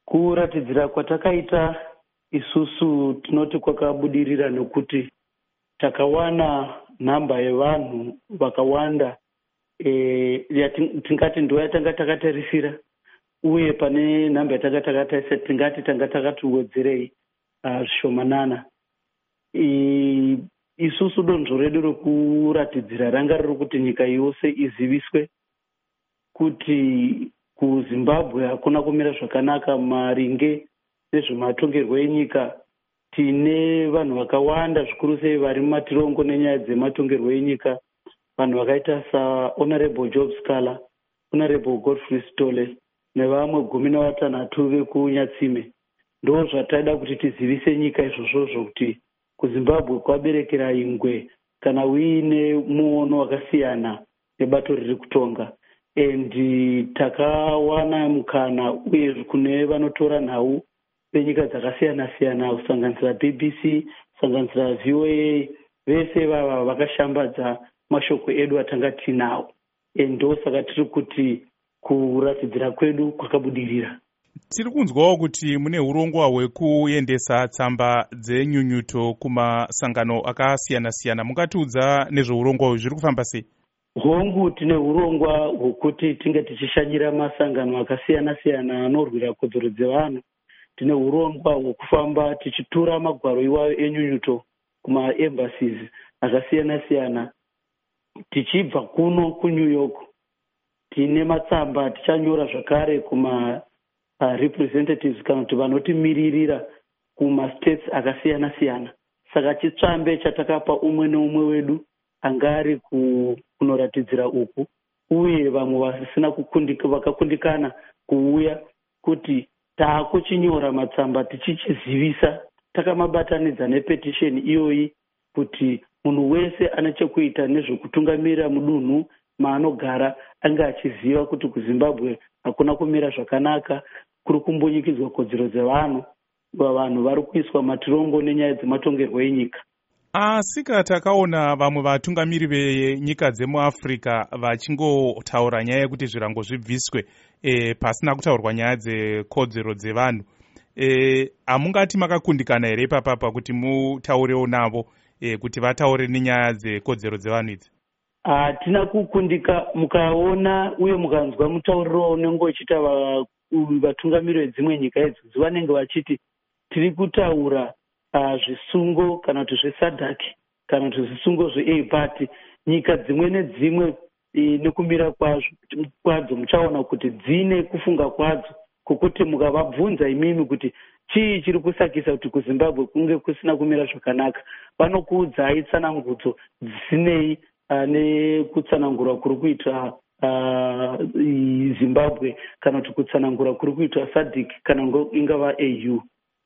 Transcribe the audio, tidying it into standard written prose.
Kuratidzira kwatakaita isusu tinoti kwakabudirira nekuti takawana nhamba yevanhu vakawanda tingati ndo yatanga takatarisira, uye pane nhamba yatanga takatarisa tingati tanga takatiwedzerei zvishomanana. Isusu donzvo redu rekuratidzira ranga riri kuti nyika yose iziviswe kuti kuZimbabwe hakuna kumira zvakanaka maringe nezvematongerwo enyika. Tine vanhu vakawanda zvikuru sei vari mumatirongo nenyaya dzematongerwo enyika, vanhu vakaita saHonorable Job Scala, Honorable Godfrey Sitole nevamwe 16 vekunyatsime. Ndo zvataida kuti tizivise nyika izvozvozvo kuti kuZimbabwe kwaberekera ingwe kana uine muono wakasiyana nebato riri kutonga. Takawana mukana uye kune vanotora nhau venyika dzakasiyana siyana kusanganisira BBC, kusanganisira VOA, vese vava vakashambadza mashoko edu atanga tinawo. Ndo saka tiri kuti kuratidzira kwedu kwakabudirira. Tiri kunzwawo kuti mune urongwa hwekuendesa tsamba dzenyunyuto kumasangano akasiyana-siyana. Mungatiudza nezveurongwa hwu zviri kufamba sei? Hongu, tine urongwa hwokuti tinge tichishanyira masangano akasiyana-siyana anorwira kodzero dzevanhu. Tine urongwa hwokufamba tichitura magwaro iwayo enyunyuto kumaembassies akasiyana-siyana. Tichibva kuno kuNew York tine matsamba tichanyora zvakare kuma representatives kana kuti vanotimiririra kumastates akasiyana-siyana. Saka chitsvambe chatakapa umwe neumwe wedu angari kunoratidzira uku, uye vamwe vasina vakakundikana kuuya kuti taakuchinyora matsamba tichichizivisa, takamabatanidza nepetition iyoyi kuti munhu wese ane chekuita nezvekutungamirira mudunhu maanogara anga achiziva kuti kuZimbabwe hakuna kumira zvakanaka, kuri kumbunyikidzwa kodzero dzevanhu, vanhu vari kuiswa matirongo nenyaya dzematongerwo enyika. Asi takaona vamwe vatungamiri venyika dzemuAfrica vachingotaura nyaya yekuti zvirango zvibviswe pasina kutaurwa nyaya dzekodzero dzevanhu. Hamungati makakundikana here ipapapa kuti mutaurewo navo kuti vataure nenyaya dzekodzero dzevanhu idzi? Hatina kukundika. Mukaona uye mukanzwa mutauriro unenge uchiita vatungamiri vedzimwe nyika idzi vanenge vachiti tiri kutaura zvisungo kana kuti zveSADC kana kuti zvisungo zveAPAT. Nyika dzimwe nedzimwe nekumira kwadzo muchaona kuti dzine kufunga kwadzo, kwokuti mukavabvunza imimi kuti chii chiri kusakisa kuti kuZimbabwe kunge kusina kumira zvakanaka, vanokuudzai tsanangudzo dzisinei nekutsanangura kuri kuita Zimbabwe kana kuti kutsanangura kuri kuitwa SADC kana ingava AU.